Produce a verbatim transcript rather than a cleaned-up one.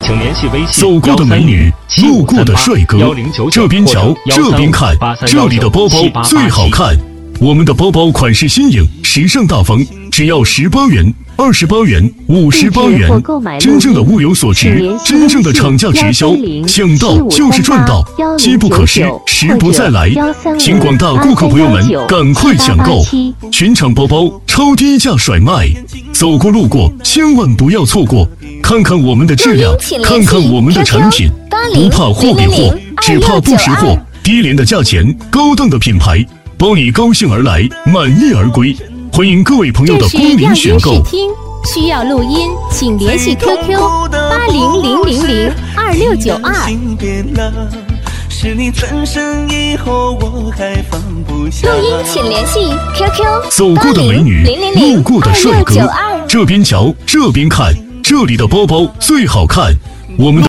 请联系微信。 走过的美女，路过的帅哥，这边瞧，这边看，这里的包包最好看。我们的包包款式新颖，时尚大方，只要十八元、二十八元、五十八元，真正的物有所值，真正的厂价直销，想到就是赚到，机不可失，时不再来。请广大顾客朋友们赶快抢购，全场包包超低价甩卖，走过路过千万不要错过，看看我们的质量，看看我们的产品，不怕货比货，只怕不识货，低廉的价钱，高档的品牌。包你高兴而来，满意而归。欢迎各位朋友的光临选购。 需要录音，请联系 Q Q 八零零零零二六九二。录音请联系 Q Q 走过的美女，路过的帅哥，这边瞧，这边看，这里的包包最好看。我们的